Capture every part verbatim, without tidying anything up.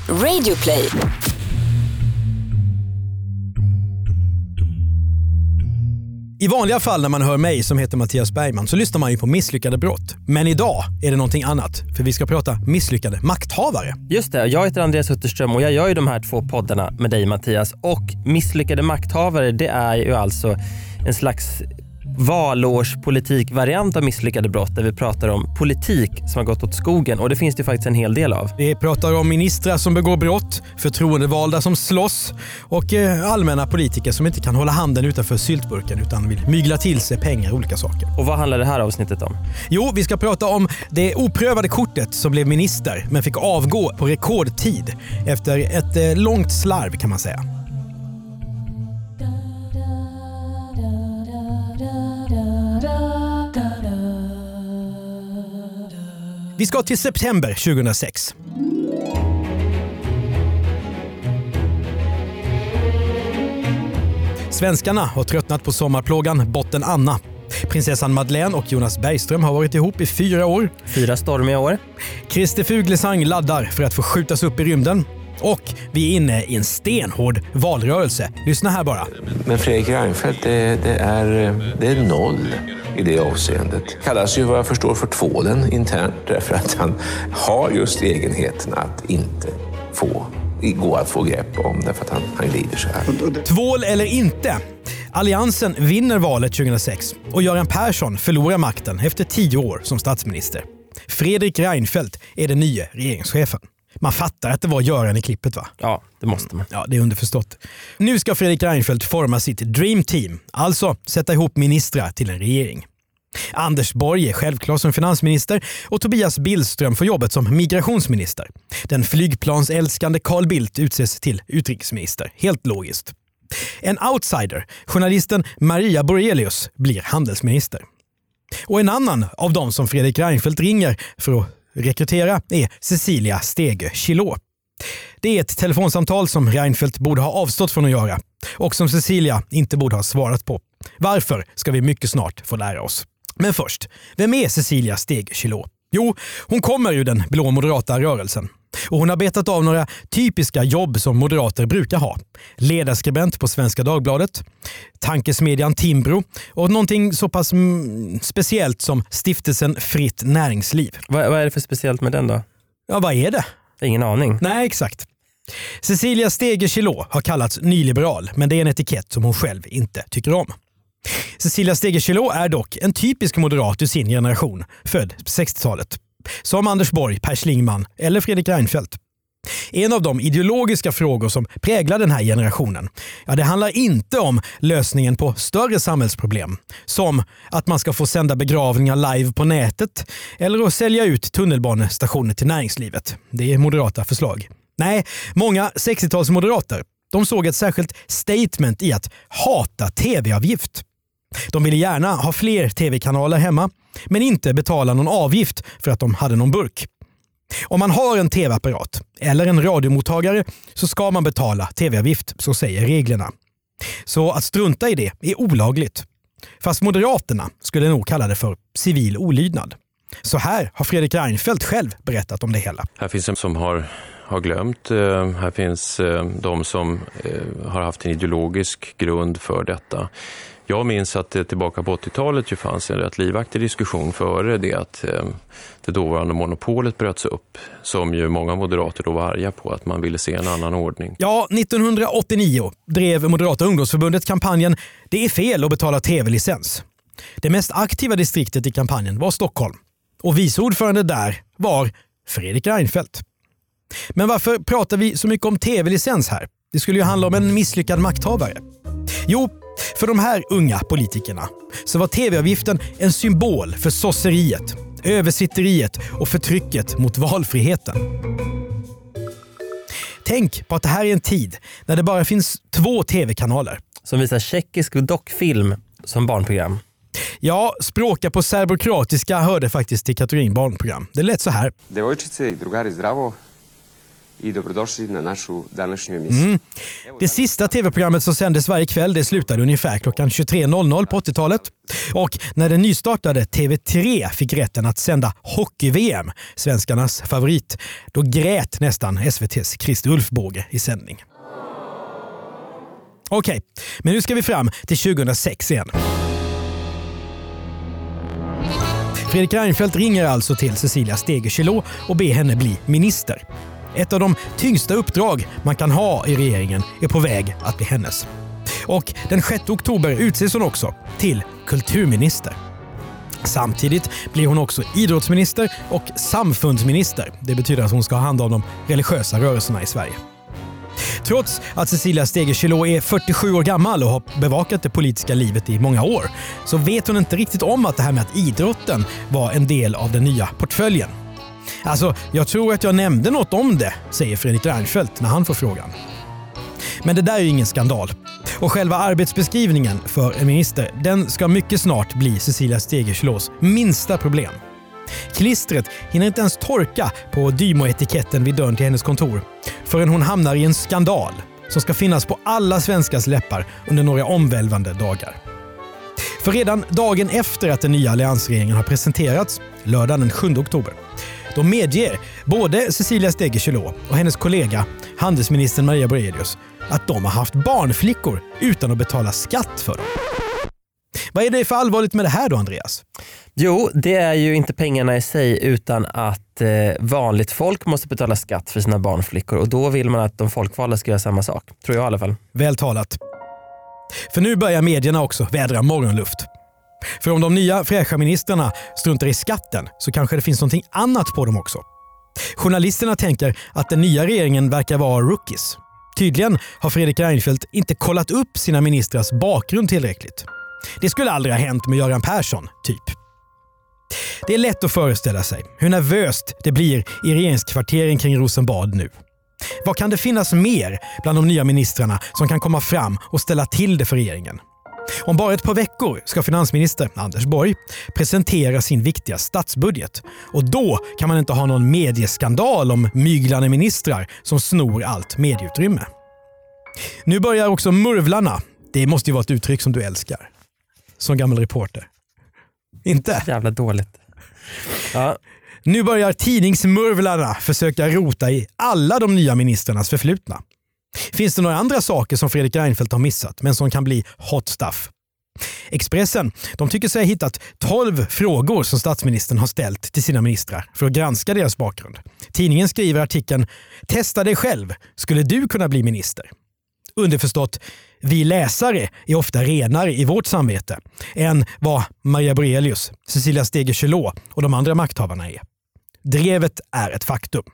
Radioplay. I vanliga fall när man hör mig som heter Mattias Bergman så lyssnar man ju på misslyckade brott. Men idag är det någonting annat, för vi ska prata misslyckade makthavare. Just det, jag heter Andreas Utterström och jag gör ju de här två poddarna med dig Mattias. Och misslyckade makthavare, det är ju alltså en slags valårspolitikvariant av misslyckade brott där vi pratar om politik som har gått åt skogen, och det finns det faktiskt en hel del av. Vi pratar om ministrar som begår brott, förtroendevalda som slåss och eh, allmänna politiker som inte kan hålla handen utanför syltburken utan vill mygla till sig pengar och olika saker. Och vad handlar det här avsnittet om? Jo, vi ska prata om det oprövade kortet som blev minister men fick avgå på rekordtid efter ett eh, långt slarv kan man säga. Vi ska till september tjugohundrasex. Svenskarna har tröttnat på sommarplågan Botten Anna. Prinsessan Madeleine och Jonas Bergström har varit ihop i fyra år. Fyra stormiga år. Christer Fuglesang laddar för att få skjutas upp i rymden. Och vi är inne i en stenhård valrörelse. Lyssna här bara. Men Fredrik Reinfeldt, det, det, är, det är noll i det avseendet. Kallas ju vad jag förstår för tvålen internt därför att han har just egenheten att inte få gå att få grepp om därför att han, han lider så här. Tvål eller inte. Alliansen vinner valet tjugohundrasex och Göran Persson förlorar makten efter tio år som statsminister. Fredrik Reinfeldt är den nya regeringschefen. Man fattar att det var Göran i klippet, va? Ja, det måste man. Ja, det är underförstått. Nu ska Fredrik Reinfeldt forma sitt dream team, alltså sätta ihop ministrar till en regering. Anders Borg är självklart som finansminister och Tobias Billström får jobbet som migrationsminister. Den flygplansälskande Carl Bildt utses till utrikesminister. Helt logiskt. En outsider, journalisten Maria Borelius, blir handelsminister. Och en annan av dem som Fredrik Reinfeldt ringer för att rekrytera är Cecilia Stegö Chilò. Det är ett telefonsamtal som Reinfeldt borde ha avstått från att göra och som Cecilia inte borde ha svarat på. Varför ska vi mycket snart få lära oss. Men först, vem är Cecilia Stegö Chilò? Jo, hon kommer ur den blå moderata rörelsen. Och hon har betat av några typiska jobb som moderater brukar ha. Ledarskribent på Svenska Dagbladet, tankesmedjan Timbro och någonting så pass mm, speciellt som stiftelsen Fritt Näringsliv. Vad, vad är det för speciellt med den då? Ja, vad är det? Ingen aning. Nej, exakt. Cecilia Stegö Chilò har kallats nyliberal, men det är en etikett som hon själv inte tycker om. Cecilia Stegö Chilò är dock en typisk moderat ur sin generation, född på sextiotalet. Som Anders Borg, Per Schlingmann eller Fredrik Reinfeldt. En av de ideologiska frågor som präglar den här generationen, ja, det handlar inte om lösningen på större samhällsproblem. Som att man ska få sända begravningar live på nätet eller att sälja ut tunnelbanestationer till näringslivet. Det är moderata förslag. Nej, många sextiotalsmoderater, de såg ett särskilt statement i att hata tv-avgift. De ville gärna ha fler tv-kanaler hemma, men inte betala någon avgift för att de hade någon burk. Om man har en tv-apparat eller en radiomottagare så ska man betala tv-avgift, så säger reglerna. Så att strunta i det är olagligt. Fast Moderaterna skulle nog kalla det för civil olydnad. Så här har Fredrik Reinfeldt själv berättat om det hela. Här finns en som har, har glömt. Här finns de som har haft en ideologisk grund för detta. Jag minns att det tillbaka på åttiotalet ju fanns en rätt livaktig diskussion före det att eh, det dåvarande monopolet bröts upp, som ju många moderater då var arga på, att man ville se en annan ordning. Ja, nittonhundraåttionio drev Moderata ungdomsförbundet kampanjen "Det är fel att betala tv-licens". Det mest aktiva distriktet i kampanjen var Stockholm. Och vice ordförande där var Fredrik Reinfeldt. Men varför pratar vi så mycket om tv-licens här? Det skulle ju handla om en misslyckad makthavare. Jo, för de här unga politikerna så var tv-avgiften en symbol för sosseriet, översitteriet och förtrycket mot valfriheten. Tänk på att det här är en tid när det bara finns två tv-kanaler. Som visar tjeckisk dockfilm som barnprogram. Ja, språka på serbokroatiska hörde faktiskt till kategorin barnprogram. Det lät så här. Devojčice i drugari, zdravo i dobrodošli na našu današnju emisiju. Mm. Det sista tv-programmet som sändes varje kväll det slutade ungefär klockan tjugotre noll noll på åttiotalet. Och när den nystartade T V tre fick rätten att sända hockey-V M, svenskarnas favorit, då grät nästan S V T:s Christer Ulfbåge i sändning. Okej, men nu ska vi fram till tjugohundrasex igen. Fredrik Reinfeldt ringer alltså till Cecilia Stegö Chilò och ber henne bli minister. Ett av de tyngsta uppdrag man kan ha i regeringen är på väg att bli hennes. Och den sjätte oktober utses hon också till kulturminister. Samtidigt blir hon också idrottsminister och samfundsminister. Det betyder att hon ska ha hand om de religiösa rörelserna i Sverige. Trots att Cecilia Stegö Chilò är fyrtiosju år gammal och har bevakat det politiska livet i många år så vet hon inte riktigt om att det här med att idrotten var en del av den nya portföljen. Alltså, jag tror att jag nämnde något om det, säger Fredrik Reinfeldt när han får frågan. Men det där är ju ingen skandal. Och själva arbetsbeskrivningen för en minister, den ska mycket snart bli Cecilia Stegö Chilòs minsta problem. Klistret hinner inte ens torka på Dymo-etiketten vid dörren till hennes kontor förrän hon hamnar i en skandal som ska finnas på alla svenskars läppar under några omvälvande dagar. För redan dagen efter att den nya alliansregeringen har presenterats, lördagen den sjunde oktober, då medger både Cecilia Stegö Chilò och hennes kollega, handelsministern Maria Borelius, att de har haft barnflickor utan att betala skatt för dem. Vad är det för allvarligt med det här då, Andreas? Jo, det är ju inte pengarna i sig utan att eh, vanligt folk måste betala skatt för sina barnflickor och då vill man att de folkvalda ska göra samma sak. Tror jag i alla fall. Väl talat. För nu börjar medierna också vädra morgonluft. För om de nya fräscha ministrarna struntar i skatten så kanske det finns någonting annat på dem också. Journalisterna tänker att den nya regeringen verkar vara rookies. Tydligen har Fredrik Reinfeldt inte kollat upp sina ministrars bakgrund tillräckligt. Det skulle aldrig ha hänt med Göran Persson, typ. Det är lätt att föreställa sig hur nervöst det blir i regeringskvarteren kring Rosenbad nu. Vad kan det finnas mer bland de nya ministrarna som kan komma fram och ställa till det för regeringen? Om bara ett par veckor ska finansminister Anders Borg presentera sin viktiga statsbudget. Och då kan man inte ha någon medieskandal om myglande ministrar som snor allt medieutrymme. Nu börjar också murvlarna. Det måste ju vara ett uttryck som du älskar. Som gammal reporter. Inte? Jävla dåligt. Ja. Nu börjar tidningsmurvlarna försöka rota i alla de nya ministrarnas förflutna. Finns det några andra saker som Fredrik Reinfeldt har missat men som kan bli hot stuff? Expressen, de tycker sig ha hittat tolv frågor som statsministern har ställt till sina ministrar för att granska deras bakgrund. Tidningen skriver artikeln "Testa dig själv, skulle du kunna bli minister?" Underförstått, vi läsare är ofta renare i vårt samvete än vad Maria Borelius, Cecilia Stegö Chilò och de andra makthavarna är. Drevet är ett faktum.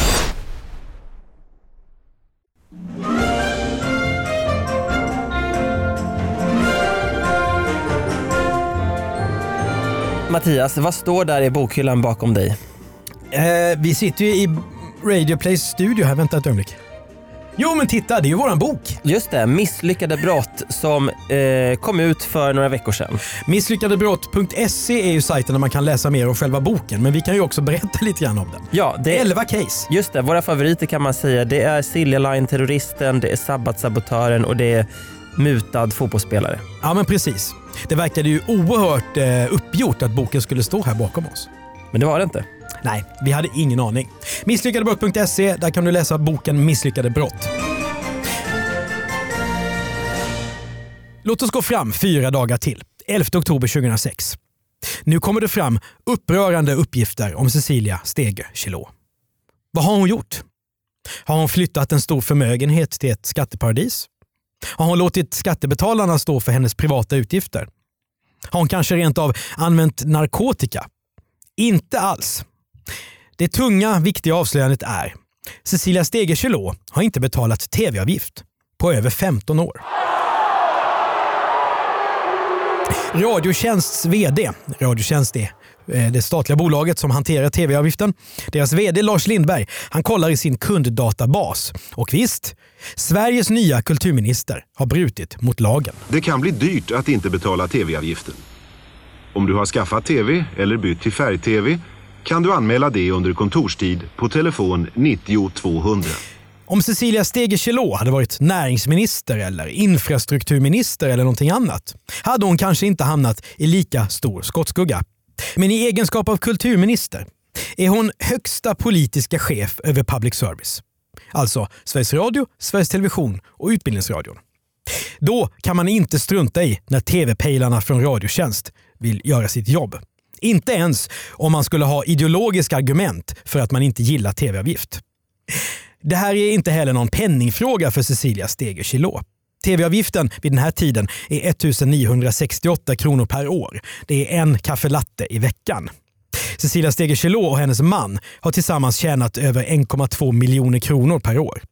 Mattias, vad står där i bokhyllan bakom dig? Eh, vi sitter ju i Radio Plays studio här, vänta ett ögonblick. Jo men titta, det är ju våran bok. Just det, Misslyckade brott som eh, kom ut för några veckor sedan. Misslyckadebrott punkt se är ju sajten där man kan läsa mer om själva boken, men vi kan ju också berätta lite grann om den. Ja, det är elva case. Just det, våra favoriter kan man säga. Det är Silja Line-terroristen, det är Sabbat-sabotören och det är mutad fotbollsspelare. Ja men precis. Det verkade ju oerhört eh, uppgjort att boken skulle stå här bakom oss. Men det var det inte. Nej, vi hade ingen aning. Misslyckadebrott punkt se, där kan du läsa boken Misslyckade brott. Låt oss gå fram fyra dagar till, elfte oktober tjugohundrasex. Nu kommer det fram upprörande uppgifter om Cecilia Stegö Chilò. Vad har hon gjort? Har hon flyttat en stor förmögenhet till ett skatteparadis? Har hon låtit skattebetalarna stå för hennes privata utgifter? Har hon kanske rent av använt narkotika? Inte alls. Det tunga, viktiga avslöjandet är Cecilia Stegö Chilò har inte betalat tv-avgift på över femton år. Radiotjänsts vd, Radiotjänst är det statliga bolaget som hanterar tv-avgiften. Deras vd Lars Lindberg, han kollar i sin kunddatabas. Och visst, Sveriges nya kulturminister har brutit mot lagen. Det kan bli dyrt att inte betala tv-avgiften. Om du har skaffat tv eller bytt till färg-tv kan du anmäla det under kontorstid på telefon nittio tvåhundra. Om Cecilia Stegö Chilò hade varit näringsminister eller infrastrukturminister eller någonting annat hade hon kanske inte hamnat i lika stor skottskugga. Men i egenskap av kulturminister är hon högsta politiska chef över public service. Alltså Sveriges Radio, Sveriges Television och Utbildningsradion. Då kan man inte strunta i när tv-pejlarna från Radiotjänst vill göra sitt jobb. Inte ens om man skulle ha ideologiska argument för att man inte gillar tv-avgift. Det här är inte heller någon penningfråga för Cecilia Stegö Chilò. Tv-avgiften vid den här tiden är ettusenniohundrasextioåtta kronor per år. Det är en kaffelatte i veckan. Cecilia Stegö Chilò och hennes man har tillsammans tjänat över en komma två miljoner kronor per år.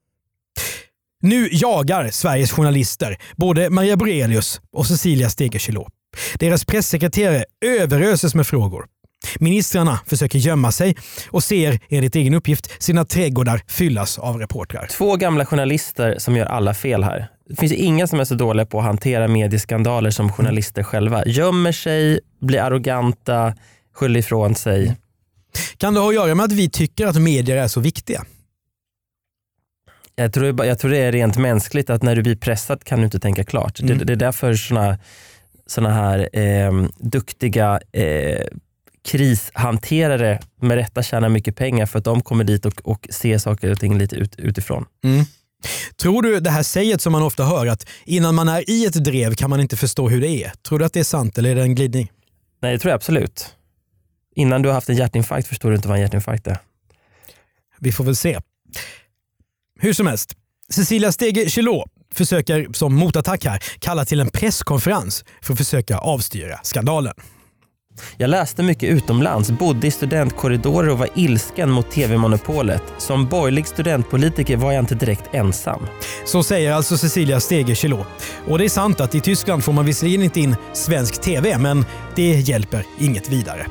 Nu jagar Sveriges journalister både Maria Borelius och Cecilia Stegö Chilò. Deras pressekreterare överöses med frågor. Ministrarna försöker gömma sig och ser enligt egen uppgift sina trädgårdar fyllas av reportrar. Två gamla journalister som gör alla fel här. Det finns inga som är så dåliga på att hantera medieskandaler som journalister själva. Gömmer sig, blir arroganta, skyller ifrån sig. Kan det ha att göra med att vi tycker att medier är så viktiga? Jag tror, jag tror det är rent mänskligt att när du blir pressad kan du inte tänka klart. Mm. Det, det är därför såna, såna här eh, duktiga eh, krishanterare med rätta tjänar mycket pengar för att de kommer dit och, och ser saker och ting lite ut, utifrån. Mm. Tror du det här säget som man ofta hör att innan man är i ett drev kan man inte förstå hur det är? Tror du att det är sant eller är det en glidning? Nej, det tror jag absolut. Innan du har haft en hjärtinfarkt förstår du inte vad en hjärtinfarkt är. Vi får väl se. Hur som helst, Cecilia Stegö Chilò försöker som motattack här kalla till en presskonferens för att försöka avstyra skandalen. Jag läste mycket utomlands, bodde i studentkorridorer och var ilsken mot tv-monopolet. Som borgerlig studentpolitiker var jag inte direkt ensam. Så säger alltså Cecilia Stegö Chilò. Och det är sant att i Tyskland får man visserligen inte in svensk tv, men det hjälper inget vidare.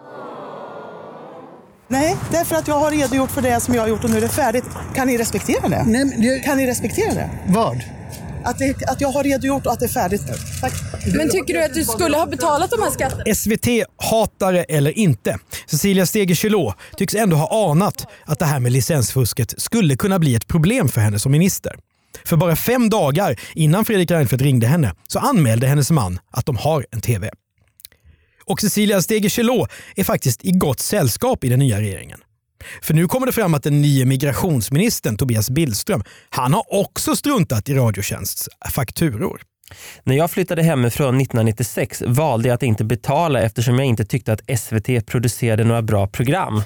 Nej, därför att jag har redogjort för det som jag har gjort och nu är det färdigt. Kan ni respektera det? Nej, men det... Kan ni respektera det? Vad? Att, det, att jag har redogjort och att det är färdigt. Tack. Men tycker du att du skulle ha betalat de här skatterna? S V T hatare eller inte. Cecilia Stegö Chilò tycks ändå ha anat att det här med licensfusket skulle kunna bli ett problem för henne som minister. För bara fem dagar innan Fredrik Reinfeldt ringde henne så anmälde hennes man att de har en tv. Och Cecilia Stegö Chilò är faktiskt i gott sällskap i den nya regeringen. För nu kommer det fram att den nya migrationsministern Tobias Billström, han har också struntat i Radiotjänsts fakturor. När jag flyttade hemifrån nittonhundranittiosex valde jag att inte betala eftersom jag inte tyckte att S V T producerade några bra program.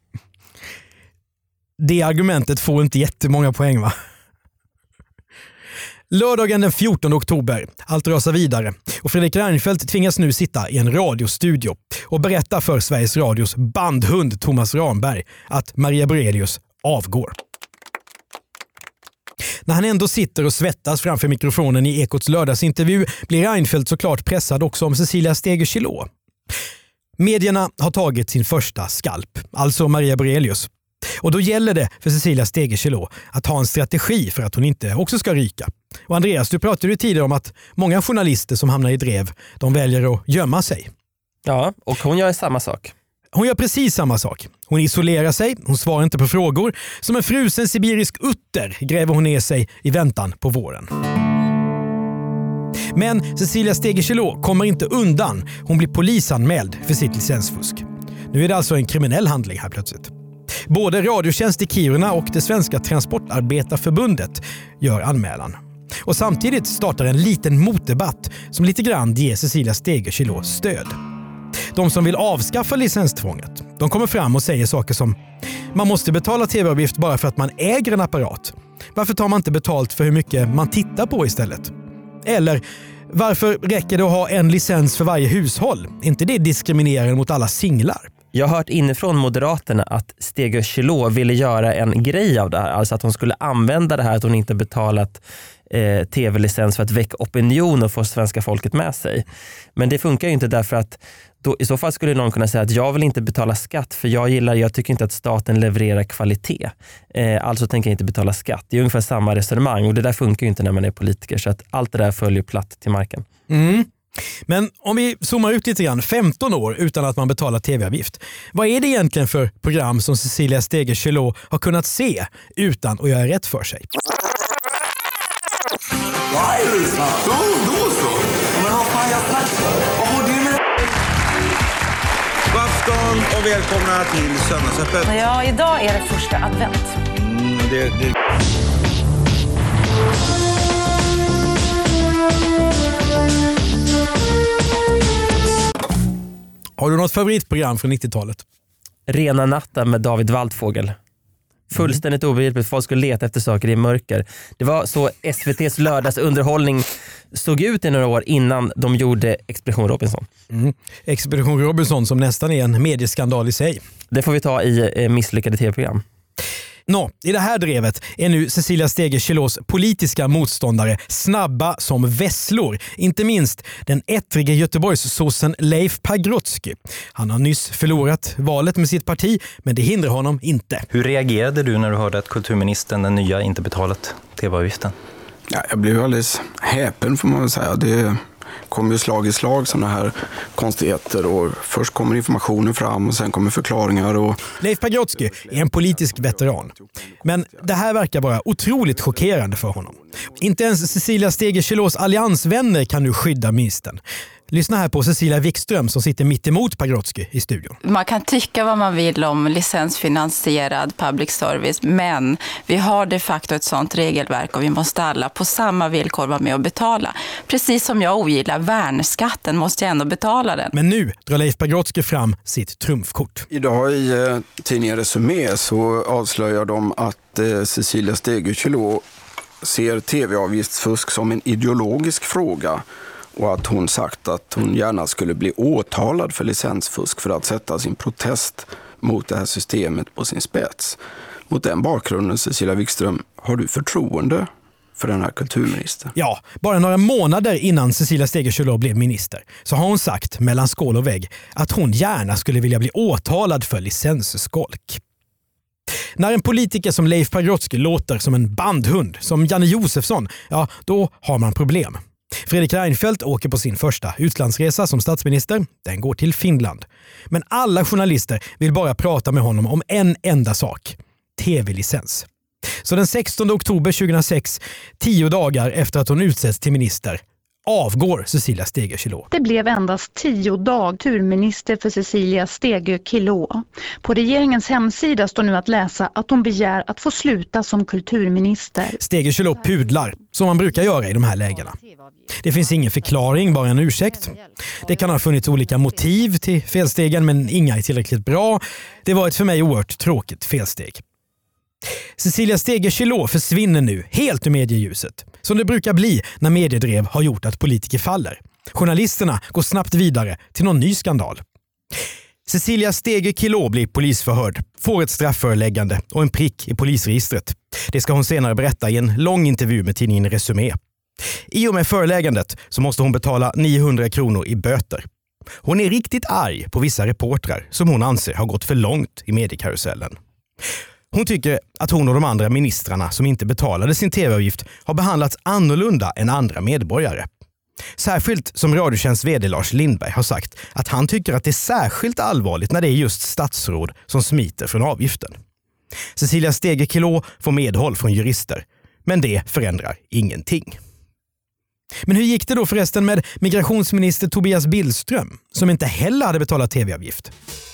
Det argumentet får inte jättemånga poäng, va? Lördagen den fjortonde oktober, allt rasar vidare och Fredrik Reinfeldt tvingas nu sitta i en radiostudio och berätta för Sveriges Radios bandhund Thomas Ramberg att Maria Borelius avgår. När han ändå sitter och svettas framför mikrofonen i Ekots lördagsintervju blir Reinfeldt såklart pressad också om Cecilia Stegö Chilò. Medierna har tagit sin första skalp, alltså Maria Borelius. Och då gäller det för Cecilia Stegö Chilò att ha en strategi för att hon inte också ska ryka. Och Andreas, du pratade ju tidigare om att många journalister som hamnar i drev, de väljer att gömma sig. Ja, och hon gör samma sak. Hon gör precis samma sak. Hon isolerar sig, hon svarar inte på frågor. Som en frusen sibirisk utter gräver hon ner sig i väntan på våren. Men Cecilia Stegö Chilò kommer inte undan. Hon blir polisanmäld för sitt licensfusk. Nu är det alltså en kriminell handling här plötsligt. Både Radiotjänst i Kiruna och det svenska Transportarbetarförbundet gör anmälan. Och samtidigt startar en liten motdebatt som lite grann ger Cecilia Stegö Chilò stöd. De som vill avskaffa licenstvånget, de kommer fram och säger saker som: man måste betala tv-avgift bara för att man äger en apparat. Varför tar man inte betalt för hur mycket man tittar på istället? Eller varför räcker det att ha en licens för varje hushåll? Inte det diskriminerar mot alla singlar? Jag har hört inifrån Moderaterna att Stegö Chilò ville göra en grej av det här. Alltså att hon skulle använda det här att hon inte betalat eh, tv-licens för att väcka opinion och få svenska folket med sig. Men det funkar ju inte därför att då, i så fall skulle någon kunna säga att jag vill inte betala skatt för jag gillar, jag tycker inte att staten levererar kvalitet. Eh, alltså tänker jag inte betala skatt. Det är ungefär samma resonemang och det där funkar ju inte när man är politiker så att allt det där följer platt till marken. Mm. Men om vi zoomar ut lite grann, femton år utan att man betalar tv-avgift. Vad är det egentligen för program som Cecilia Stegö Chilò har kunnat se utan att göra rätt för sig? God afton och välkomna till Söndagsöppet. Ja, idag är det första advent. Mm, det, det... Har du något favoritprogram från nittiotalet? Rena natten med David Waldfågel. Fullständigt mm. obegripligt. Folk skulle leta efter saker i mörker. Det var så S V T:s lördagsunderhållning såg ut i några år innan de gjorde Expedition Robinson. Mm. Expedition Robinson som nästan är en medieskandal i sig. Det får vi ta i eh, misslyckade tv-program. Nå, i det här drevet är nu Cecilia Stegö Chilòs politiska motståndare snabba som vesslor. Inte minst den ettrige Göteborgssossen Leif Pagrotsky. Han har nyss förlorat valet med sitt parti, men det hindrar honom inte. Hur reagerade du när du hörde att kulturministern, den nya, inte betalat tv-avgiften? Ja, jag blev alldeles häpen får man väl säga. Det kommer ju slag i slag sådana här konstigheter och först kommer informationen fram och sen kommer förklaringar. Och... Leif Pagrotsky är en politisk veteran. Men det här verkar vara otroligt chockerande för honom. Inte ens Cecilia Stegö Chilòs alliansvänner kan nu skydda ministern. Lyssna här på Cecilia Wikström som sitter mitt emot Pagrotsky i studion. Man kan tycka vad man vill om licensfinansierad public service, men vi har de facto ett sånt regelverk och vi måste alla på samma villkor vara med och betala. Precis som jag ogillar värnskatten måste jag ändå betala den. Men nu drar Leif Pagrotsky fram sitt trumfkort. Idag i eh, tidningen Resumé så avslöjar de att eh, Cecilia Stegö Chilò ser tv-avgiftsfusk som en ideologisk fråga. Och att hon sagt att hon gärna skulle bli åtalad för licensfusk för att sätta sin protest mot det här systemet på sin spets. Mot den bakgrunden, Cecilia Wikström, har du förtroende för den här kulturministern? Ja, bara några månader innan Cecilia Stegö Chilò blev minister så har hon sagt mellan skål och vägg att hon gärna skulle vilja bli åtalad för licensskolk. När en politiker som Leif Pagrotsky låter som en bandhund, som Janne Josefsson, ja då har man problem. Fredrik Reinfeldt åker på sin första utlandsresa som statsminister. Den går till Finland. Men alla journalister vill bara prata med honom om en enda sak. tv-licens. Så den sextonde oktober tjugohundrasex, tio dagar efter att hon utsätts till minister, avgår Cecilia Stegö Chilò. Det blev endast tio dag turminister för Cecilia Stegö Chilò. På regeringens hemsida står nu att läsa att hon begär att få sluta som kulturminister. Stegö Chilò pudlar, som man brukar göra i de här lägena. Det finns ingen förklaring, bara en ursäkt. Det kan ha funnits olika motiv till felstegen, men inga är tillräckligt bra. Det var ett för mig oerhört tråkigt felsteg. Cecilia Stegö Chilò försvinner nu helt ur medieljuset, som det brukar bli när mediedrev har gjort att politiker faller. Journalisterna går snabbt vidare till någon ny skandal. Cecilia Stegö Chilò blir polisförhörd, får ett strafföreläggande och en prick i polisregistret. Det ska hon senare berätta i en lång intervju med tidningen Resumé. I och med föreläggandet så måste hon betala niohundra kronor i böter. Hon är riktigt arg på vissa reportrar som hon anser har gått för långt i mediekarusellen. Hon tycker att hon och de andra ministrarna som inte betalade sin tv-avgift har behandlats annorlunda än andra medborgare. Särskilt som Radiotjänsts vd Lars Lindberg har sagt att han tycker att det är särskilt allvarligt när det är just statsråd som smiter från avgiften. Cecilia Stegö Chilò får medhåll från jurister, men det förändrar ingenting. Men hur gick det då förresten med migrationsminister Tobias Billström som inte heller hade betalat tv-avgift?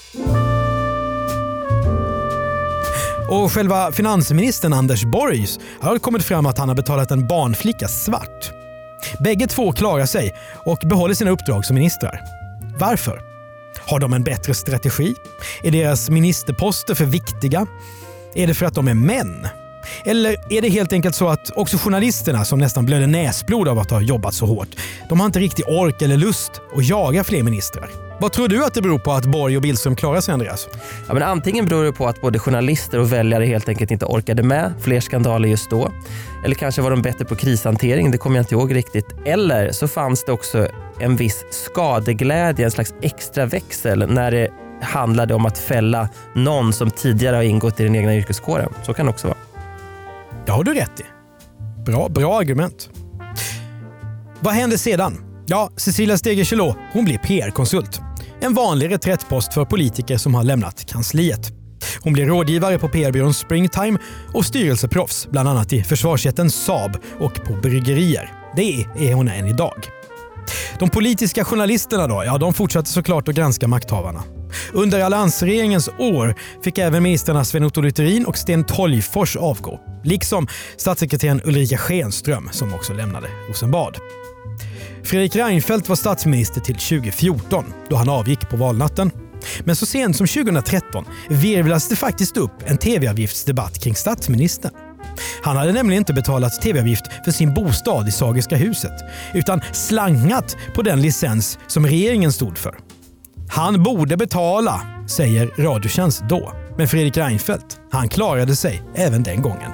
Och själva finansministern Anders Borg har kommit fram att han har betalat en barnflicka svart. Bägge två klarar sig och behåller sina uppdrag som ministrar. Varför? Har de en bättre strategi? Är deras ministerposter för viktiga? Är det för att de är män? Eller är det helt enkelt så att också journalisterna som nästan blöder näsblod av att ha jobbat så hårt, de har inte riktigt ork eller lust att jaga fler ministrar? Vad tror du att det beror på att Borg och Billström klarar sig, Andreas? Ja, men antingen beror det på att både journalister och väljare helt enkelt inte orkade med fler skandaler just då. Eller kanske var de bättre på krishantering, det kommer jag inte ihåg riktigt. Eller så fanns det också en viss skadeglädje, en slags extra växel när det handlade om att fälla någon som tidigare har ingått i den egna yrkeskåren. Så kan det också vara. Det har du rätt i. Bra, bra argument. Vad hände sedan? Ja, Cecilia Stegö Chilò, hon blir P R-konsult. En vanlig reträttpost för politiker som har lämnat kansliet. Hon blir rådgivare på P R-byrån Springtime och styrelseproffs, bland annat i försvarsjätten Saab och på bryggerier. Det är hon än idag. De politiska journalisterna då, ja, de fortsatte såklart att granska makthavarna. Under alliansregeringens år fick även ministrarna Sven Otto Littorin och Sten Tolgfors avgå. Liksom statssekreteraren Ulrika Schenström som också lämnade Rosenbad. Fredrik Reinfeldt var statsminister till tjugo fjorton då han avgick på valnatten. Men så sent som tjugo tretton virvlas det faktiskt upp en tv-avgiftsdebatt kring statsministern. Han hade nämligen inte betalat tv-avgift för sin bostad i Sagerska huset utan slangat på den licens som regeringen stod för. Han borde betala, säger Radiotjänst då. Men Fredrik Reinfeldt, han klarade sig även den gången.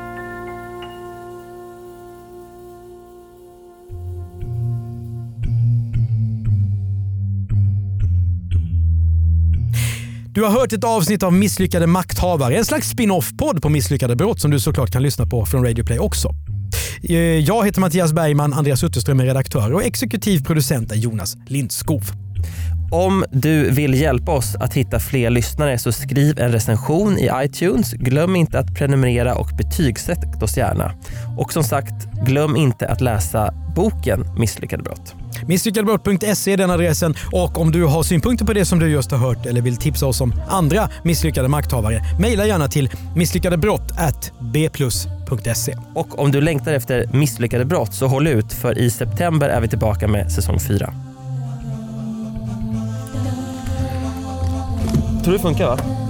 Du har hört ett avsnitt av Misslyckade makthavare, en slags spin-off-podd på Misslyckade brott som du såklart kan lyssna på från Radio Play också. Jag heter Mattias Bergman, Andreas Utterström är redaktör och exekutiv producent är Jonas Lindskov. Om du vill hjälpa oss att hitta fler lyssnare så skriv en recension i iTunes. Glöm inte att prenumerera och betygsätt oss gärna. Och som sagt, glöm inte att läsa boken Misslyckade brott. misslyckadebrott punkt se är den adressen och om du har synpunkter på det som du just har hört eller vill tipsa oss om andra misslyckade makthavare, mejla gärna till misslyckadebrott at b plus punkt se. Och om du längtar efter Misslyckade brott så håll ut, för i september är vi tillbaka med säsong fyra. Tror du det funkar, va?